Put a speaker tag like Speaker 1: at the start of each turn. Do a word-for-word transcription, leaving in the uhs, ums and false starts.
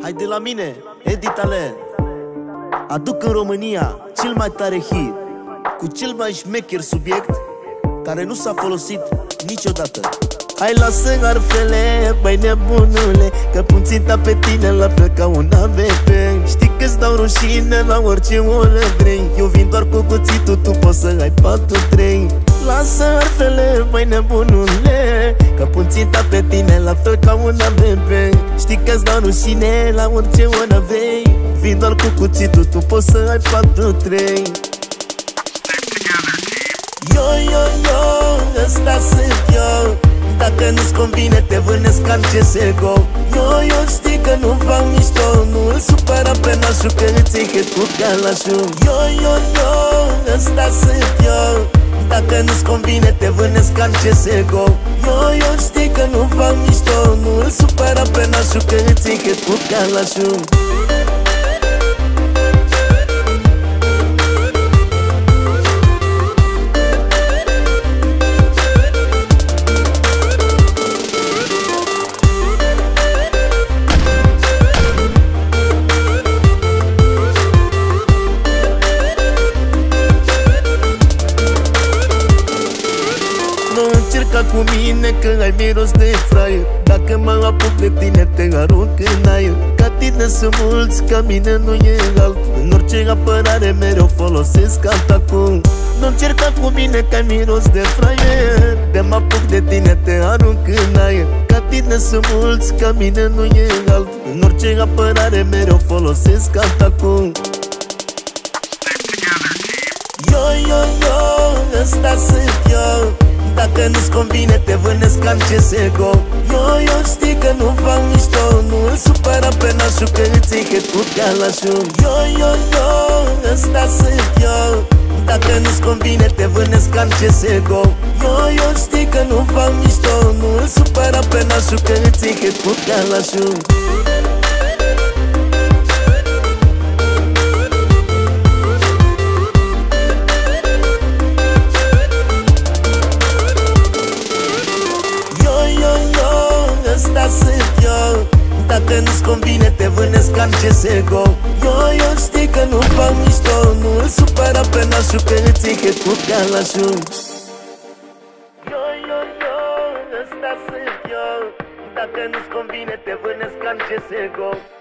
Speaker 1: Hai de la mine, Edi Talent. Aduc în România cel mai tare hit cu cel mai șmecher subiect care nu s-a folosit niciodată. Hai lasă arfele, băi nebunule, că pun ținta pe tine la fel ca un A V P. Știi că-ți dau rușine la orice oră vrei. Eu vin doar cu cuțitul, tu poți să ai patru trei. Lasă arfele, băi nebunule, că pun ținta pe tine la fel ca un A V P. Știi că-ți dau rușine la orice oră vrei. Vin doar cu cuțitul, tu poți să ai patru trei. Yo, yo, yo, ăsta sunt eu. Dacă nu-ți convine, te vânesc ca în C S G O. Yo, yo, știi că nu fac mișto, nu-l supăra pe nașul, că îți iei hit cu calașul. Yo, yo, yo, ăsta sunt eu. Dacă nu-ți convine, te vânesc ca în C S G O. Yo, yo, știi că nu fac mișto, nu-l supăra pe nașul, că îți iei hit cu calașul. Încerca cu mine că ai miros de fraier. Dacă mă apuc de tine, te arunc în aer. Ca tine sunt mulți, ca mine nu e alt. În orice apărare mereu folosesc atacul. Nu încerca cu mine că ai miros de fraier. De mă apuc de tine, te arunc în aer. Ca tine sunt mulți, ca mine nu e alt. În orice apărare mereu folosesc atacul. Yo, yo, yo, ăsta sunt eu. Dacă nu-ți convine, te vânesc ca în C S G O. Yo, yo, știi că nu fac mișto, nu-l supăra pe nașul, că îți iei hit cu calașul. Yo, yo, yo, ăsta sunt eu. Dacă nu-ți convine, te vânesc ca în C S G O. Yo, yo, știi că nu fac mișto, nu-l supăra pe nașul, că îți iei hit cu calașul. Ăsta sunt eu. Dacă nu-ți convine, te vânesc ca în C S G O. Yo, yo, știi că nu fac mișto, nu-l supăra pe nașul, că îți iei hit cu calașul. Yo, yo, yo, ăsta sunt eu. Dacă nu-ți convine, te vânesc ca în C S G O.